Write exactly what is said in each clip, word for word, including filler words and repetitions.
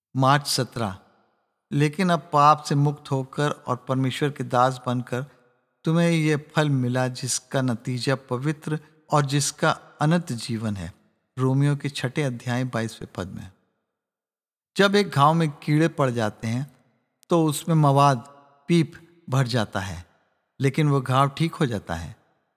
मार्च सत्रह। लेकिन अब पाप से मुक्त होकर और परमेश्वर के दास बनकर तुम्हें यह फल मिला जिसका नतीजा पवित्र और जिसका अनंत जीवन है। रोमियो के छठे अध्याय बाईसवें पद में। जब एक घाव में कीड़े पड़ जाते हैं तो उसमें मवाद पीप भर जाता है, लेकिन वह घाव ठीक हो जाता है।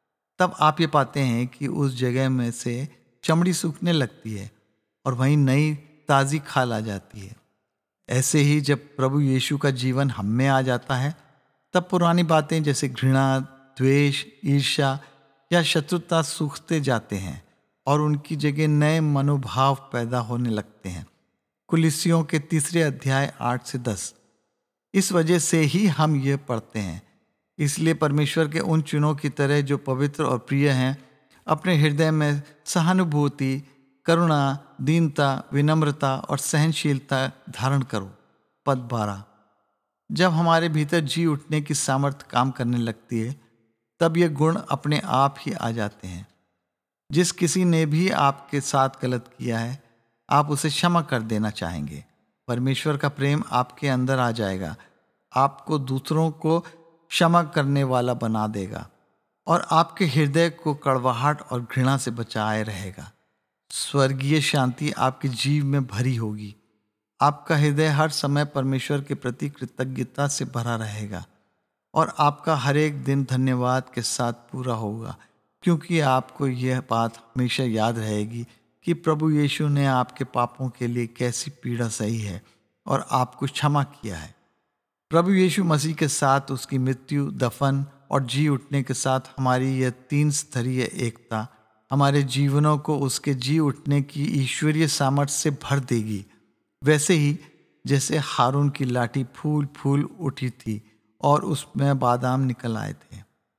तब आप ये पाते हैं कि उस जगह में से चमड़ी सूखने लगती है और वहीं नई ताज़ी खाल आ जाती है। ऐसे ही जब प्रभु यीशु का जीवन हम में आ जाता है, तब पुरानी बातें जैसे घृणा, द्वेष, ईर्ष्या या शत्रुता सूखते जाते हैं और उनकी जगह नए मनोभाव पैदा होने लगते हैं। कुलिस्सियों के तीसरे अध्याय आठ से दस। इस वजह से ही हम ये पढ़ते हैं। इसलिए परमेश्वर के उन चुनों की तरह जो पवित्र और प्रिय हैं, अपने हृदय में सहानुभूति, करुणा, दीनता, विनम्रता और सहनशीलता धारण करो। पद बारह। जब हमारे भीतर जी उठने की सामर्थ्य काम करने लगती है, तब ये गुण अपने आप ही आ जाते हैं। जिस किसी ने भी आपके साथ गलत किया है, आप उसे क्षमा कर देना चाहेंगे। परमेश्वर का प्रेम आपके अंदर आ जाएगा, आपको दूसरों को क्षमा करने वाला बना देगा और आपके हृदय को कड़वाहट और घृणा से बचाए रहेगा। स्वर्गीय शांति आपके जीव में भरी होगी। आपका हृदय हर समय परमेश्वर के प्रति कृतज्ञता से भरा रहेगा और आपका हर एक दिन धन्यवाद के साथ पूरा होगा, क्योंकि आपको यह बात हमेशा याद रहेगी कि प्रभु यीशु ने आपके पापों के लिए कैसी पीड़ा सही है और आपको क्षमा किया है। प्रभु यीशु मसीह के साथ उसकी मृत्यु, दफन और जी उठने के साथ हमारी यह तीन स्तरीय एकता हमारे जीवनों को उसके जी उठने की ईश्वरीय सामर्थ्य से भर देगी। वैसे ही जैसे हारून की लाठी फूल फूल उठी थी और उसमें बादाम निकल आए थे।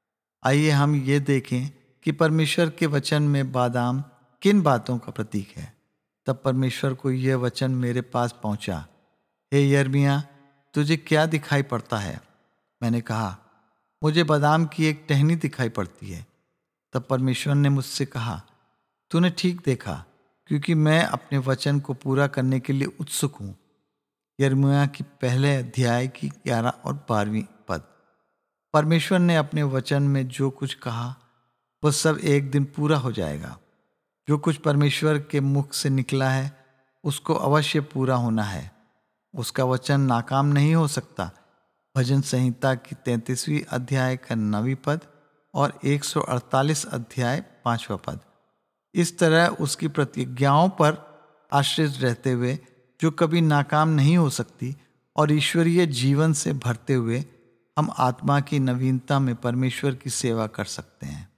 आइए हम ये देखें कि परमेश्वर के वचन में बादाम किन बातों का प्रतीक है। तब परमेश्वर को यह वचन मेरे पास पहुंचा, हे यिर्मयाह, तुझे क्या दिखाई पड़ता है? मैंने कहा, मुझे बादाम की एक टहनी दिखाई पड़ती है। तब परमेश्वर ने मुझसे कहा, तूने ठीक देखा, क्योंकि मैं अपने वचन को पूरा करने के लिए उत्सुक हूँ। यिर्मयाह की पहले अध्याय की ग्यारह और बारहवीं पद। परमेश्वर ने अपने वचन में जो कुछ कहा वह सब एक दिन पूरा हो जाएगा। जो कुछ परमेश्वर के मुख से निकला है उसको अवश्य पूरा होना है। उसका वचन नाकाम नहीं हो सकता। भजन संहिता की तैंतीसवीं अध्याय का नवीं पद और एक सौ अड़तालीस अध्याय पांचवा पद। इस तरह उसकी प्रतिज्ञाओं पर आश्रित रहते हुए, जो कभी नाकाम नहीं हो सकती, और ईश्वरीय जीवन से भरते हुए हम आत्मा की नवीनता में परमेश्वर की सेवा कर सकते हैं।